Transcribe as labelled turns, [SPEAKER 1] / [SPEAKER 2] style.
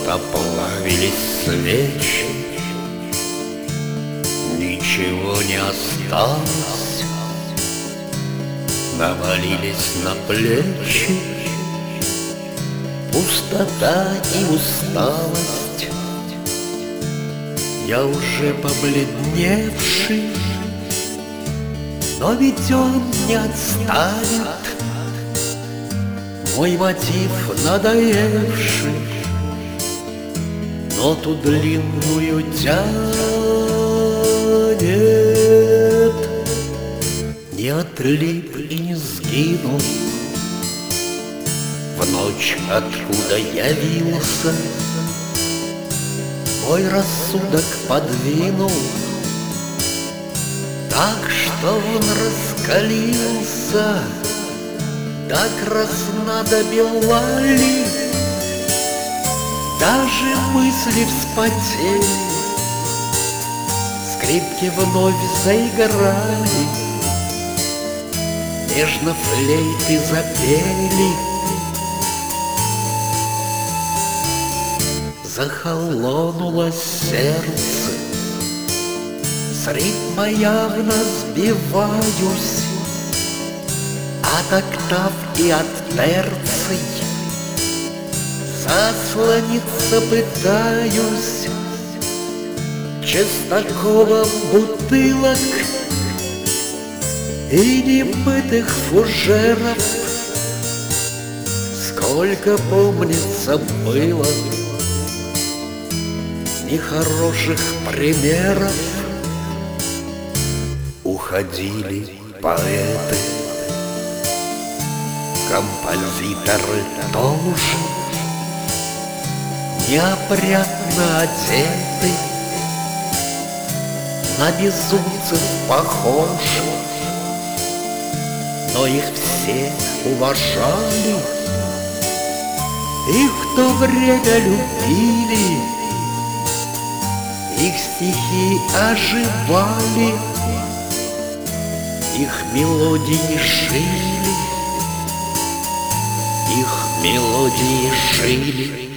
[SPEAKER 1] Просто плавились свечи, ничего не осталось. Навалились на плечи пустота и усталость. Я уже побледневший, но ведь он не отстанет. Мой мотив надоевший ноту длинную тянет. Не отлип и не сгинул в ночь, откуда явился. Мой рассудок подвинул так, что он раскалился. Так разнадобилали, даже мысли вспотели. Скрипки вновь заиграли, нежно флейты запели. Захолонуло сердце, с ритма явно сбиваюсь. От октав и от терций заслониться пытаюсь частоколом бутылок и немытых фужеров. Сколько, помнится, было нехороших примеров. Уходили поэты, композиторы тоже, неопрятно одеты, на безумцев похожи, но их все уважали, их в то время любили, их стихи оживали, их мелодии шили. Их мелодии жили.